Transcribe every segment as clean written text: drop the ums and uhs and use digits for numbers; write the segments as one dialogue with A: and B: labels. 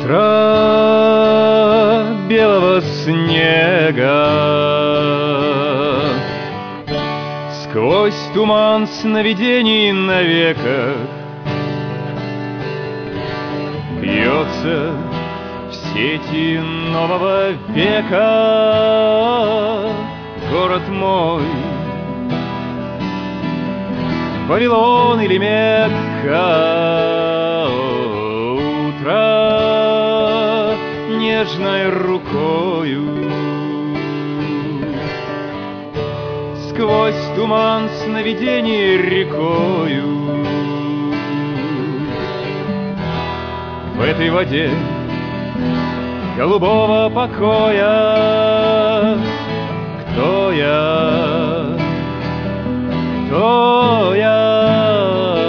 A: Утро белого снега сквозь туман сновидений на веках бьется в сети нового века. Город мой, Вавилон или Мекка, утро нежной рукою сквозь туман сновидений рекою. В этой воде голубого покоя кто я? Кто я?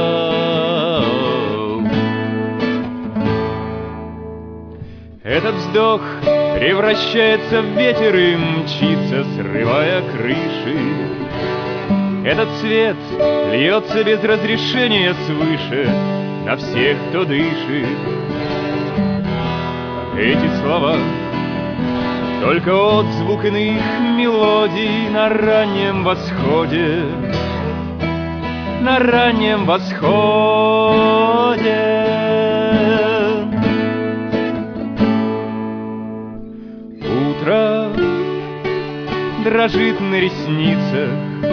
A: Этот вздох превращается в ветер и мчится, срывая крыши. Этот свет льется без разрешения свыше на всех, кто дышит. Эти слова — только отзвук иных мелодий на раннем восходе, на раннем восходе. Утро дрожит на ресницах,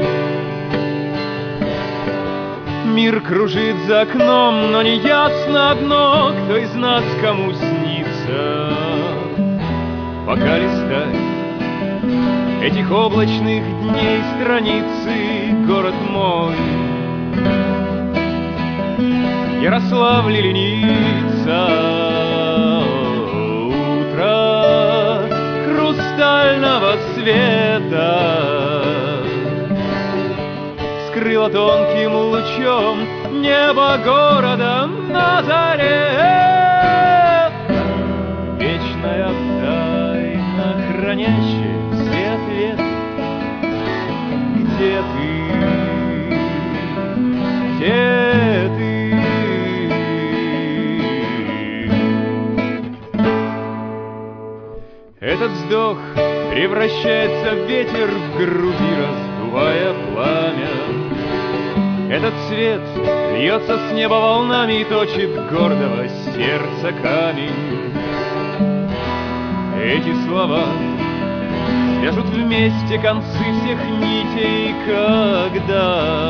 A: мир кружит за окном, но не ясно одно, кто из нас кому снится. Пока листай этих облачных дней страницы, город мой, Ярославль или Ницца, утро хрустального света скрыло тонким лучом небо города на заре. Вечная тайна, хранящая все ответы. Где ты? Где ты? Этот вздох превращается в ветер в груди, раздувая пламя. Этот свет льется с неба волнами и точит гордого сердца камень. Эти слова свяжут вместе концы всех нитей, когда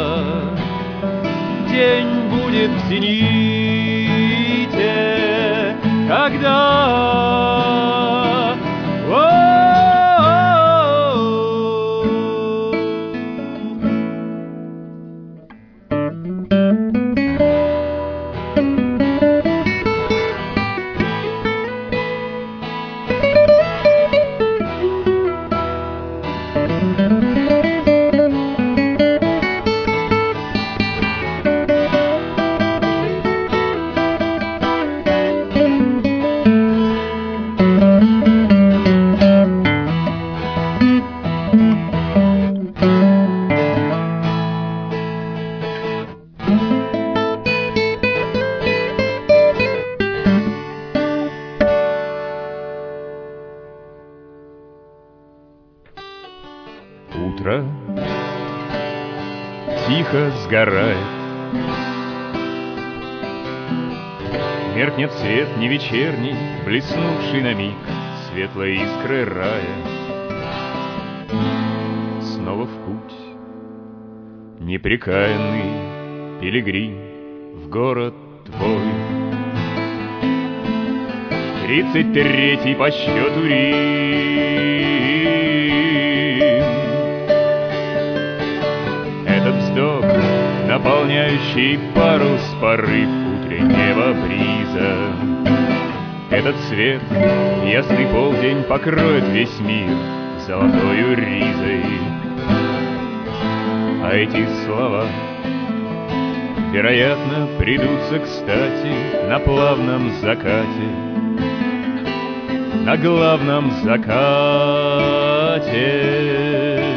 A: день будет в зените, когда утро тихо сгорает. Меркнет свет не вечерний, блеснувший на миг светлой искрой рая. Снова в путь, непрекаянный пилигрим в город твой. 33-й по счету Рим. Этот вздох, наполняющий парус, порыв утреннего бриза. Этот свет, ясный полдень, покроет весь мир золотою ризой. А эти слова, вероятно, придутся кстати на плавном закате, на главном закате.